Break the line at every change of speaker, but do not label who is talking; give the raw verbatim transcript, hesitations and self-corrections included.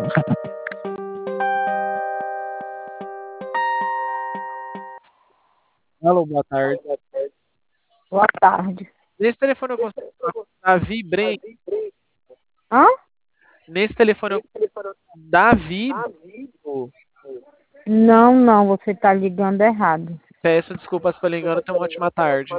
Alô, boa tarde.
Boa tarde.
Nesse telefone eu consigo falar com Davi Bren.
Hã?
Nesse telefone eu Davi Breno.
Não, não, você tá ligando errado.
Peço desculpas pela engano, tenha uma ótima tarde.